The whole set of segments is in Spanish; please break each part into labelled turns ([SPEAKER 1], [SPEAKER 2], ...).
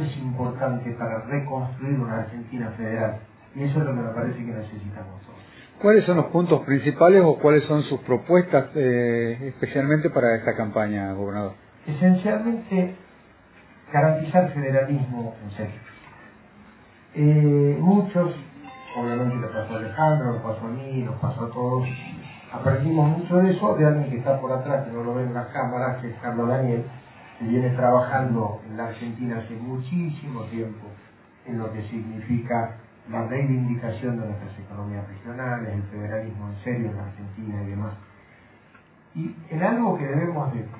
[SPEAKER 1] eso es importante para reconstruir una Argentina federal. Y eso es lo que me parece que necesitamos todos.
[SPEAKER 2] ¿Cuáles son los puntos principales o cuáles son sus propuestas especialmente para esta campaña, gobernador?
[SPEAKER 1] Esencialmente, garantizar federalismo en serio. Muchos, obviamente le pasó a Alejandro, nos pasó a mí, nos pasó a todos, aprendimos mucho de eso de alguien que está por atrás, que no lo ven en las cámaras, que es Carlos Daniel, que viene trabajando en la Argentina hace muchísimo tiempo en lo que significa la reivindicación de nuestras economías regionales, el federalismo en serio en la Argentina y demás. Y en algo que debemos de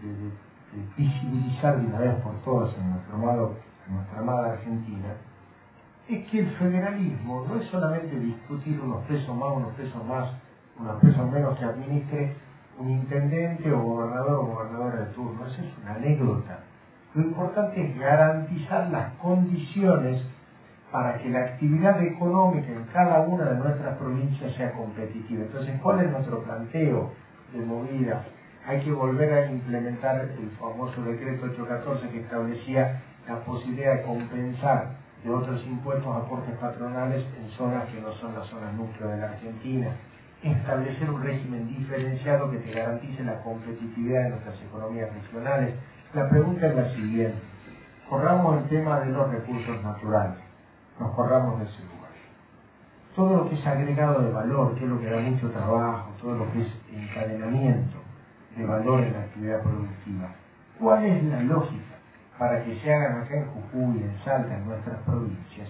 [SPEAKER 1] visibilizar de una vez por todas en nuestra amada Argentina, es que el federalismo no es solamente discutir unos pesos más, unos pesos menos que administre un intendente o gobernador o gobernadora de turno. Eso es una anécdota. Lo importante es garantizar las condiciones para que la actividad económica en cada una de nuestras provincias sea competitiva. Entonces, ¿cuál es nuestro planteo de movida? Hay que volver a implementar el famoso decreto 814 que establecía la posibilidad de compensar de otros impuestos, aportes patronales en zonas que no son las zonas núcleo de la Argentina. Establecer un régimen diferenciado que te garantice la competitividad de nuestras economías regionales. La pregunta es la siguiente. Corramos el tema de los recursos naturales. Nos corramos de ese lugar. Todo lo que es agregado de valor, que es lo que da mucho trabajo, todo lo que es encadenamiento de valor en la actividad productiva. ¿Cuál es la lógica para que se hagan acá en Jujuy, en Salta, en nuestras provincias?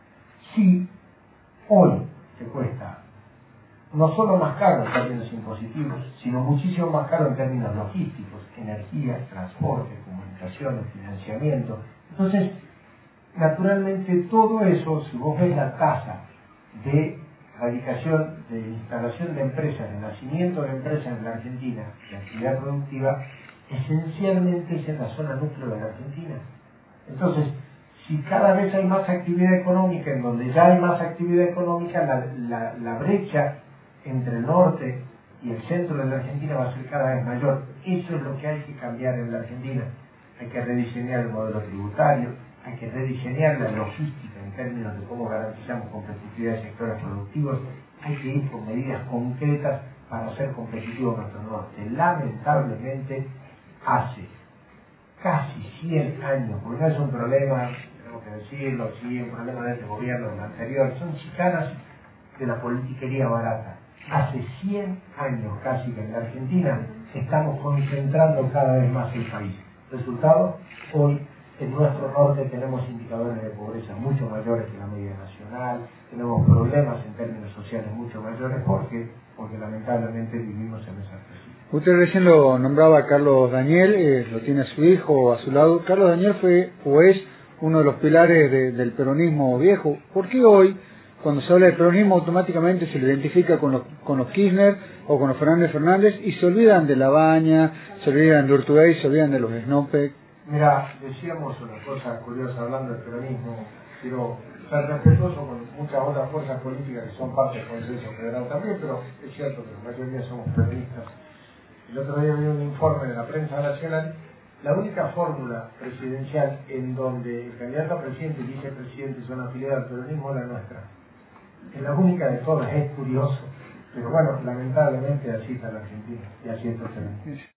[SPEAKER 1] Si hoy te cuesta no solo más caro en términos impositivos, sino muchísimo más caro en términos logísticos, energía, transporte, comunicaciones, financiamiento. Entonces, naturalmente todo eso, si vos ves la tasa de radicación, de instalación de empresas, de nacimiento de empresas en la Argentina, de actividad productiva, esencialmente es en la zona núcleo de la Argentina. Entonces, si cada vez hay más actividad económica, en donde ya hay más actividad económica, la brecha entre el norte y el centro de la Argentina va a ser cada vez mayor. Eso es lo que hay que cambiar en la Argentina. Hay que rediseñar el modelo tributario, hay que rediseñar la logística en términos de cómo garantizamos competitividad de sectores productivos, hay que ir con medidas concretas para hacer competitivo nuestro norte. Lamentablemente, hace casi 100 años, porque no es un problema, tenemos que decirlo, sí, un problema de este gobierno, del anterior, son chicanas de la politiquería barata. Hace 100 años casi que en la Argentina estamos concentrando cada vez más el país. Resultado, hoy en nuestro norte tenemos indicadores de pobreza mucho mayores que la media nacional, tenemos problemas en términos sociales mucho mayores, porque lamentablemente vivimos en esa crisis.
[SPEAKER 2] Usted recién lo nombraba a Carlos Daniel, lo tiene a su hijo a su lado. Carlos Daniel fue o es uno de los pilares del peronismo viejo. ¿Por qué hoy, cuando se habla de peronismo, automáticamente se lo identifica con los Kirchner o con los Fernández y se olvidan de Labaña, se olvidan de Urtubey, se olvidan de los Snopek?
[SPEAKER 1] Mira, decíamos una cosa curiosa hablando del peronismo, quiero ser respetuoso con muchas otras fuerzas políticas que son parte del Consenso Federal también, pero es cierto que la mayoría somos peronistas. El otro día vi un informe de la prensa nacional, la única fórmula presidencial en donde el candidato a presidente y vicepresidente son afiliados al peronismo es la nuestra. Es la única de todas, es curioso, pero bueno, lamentablemente así está la Argentina y así está el peronismo.